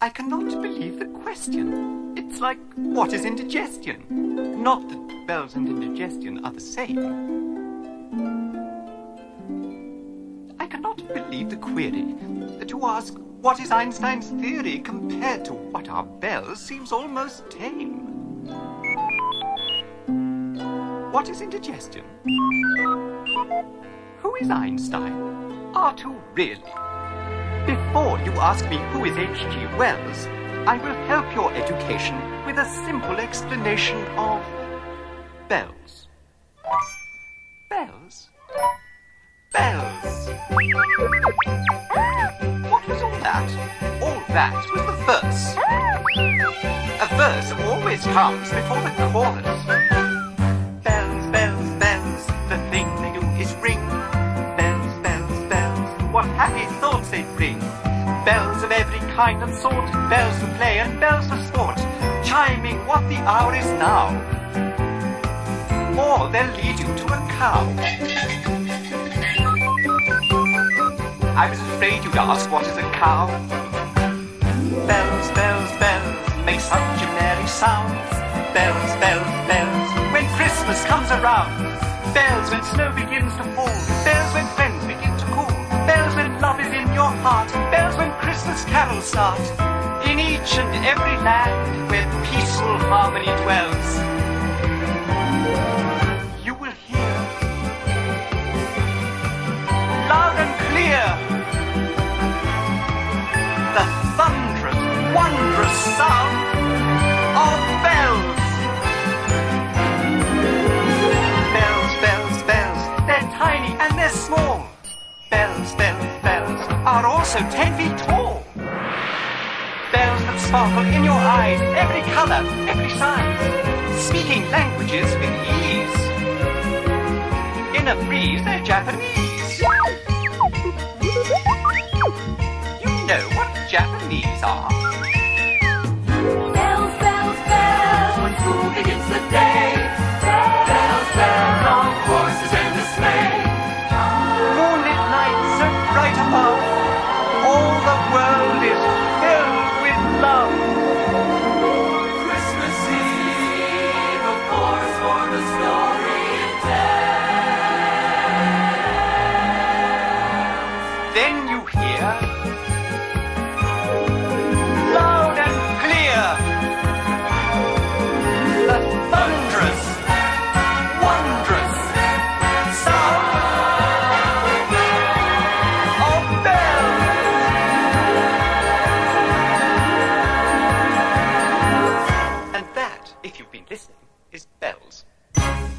I cannot believe the question. It's like, what is indigestion? Not that bells and indigestion are the same. I cannot believe the query. To ask, what is Einstein's theory compared to what are bells seems almost tame. What is indigestion? Who is Einstein? R2, really? Before you ask me who is H.G. Wells, I will help your education with a simple explanation of bells. Bells? Bells. What was all that? All that was the verse. A verse always comes before the chorus. Bells, bells, bells, the thing they do is ring. Bells, bells, bells, what happy thoughts they bring. Bells of every kind and sort, bells for play and bells for sport, chiming what the hour is now. Or they'll lead you to a cow. I was afraid you'd ask what is a cow. Bells, bells, bells, make such a merry sound. Bells, bells, bells, when Christmas comes around. Bells when snow begins to fall. Bells when friends begin to call. Bells when love is in your heart. Bells when Christmas carols start. In each and every land where peaceful harmony dwells, you will hear loud and clear the thunderous, wondrous sound of bells. Bells, bells, bells, they're tiny and they're small. Bells, bells, bells are also 10 feet tall. Bells that sparkle in your eyes, every color, every size, speaking languages with ease. In a breeze, they're Japanese. You know what Japanese are. Bells, bells, bells, when school begins the day. Bells, bells, on horses and the sleigh. Moonlit nights so bright above, all the world is filled with love. Christmas Eve, of course, for the story it tells. Then you hear loud and clear the thunderous, wondrous sound of bells. And that, if you've been listening, is bells.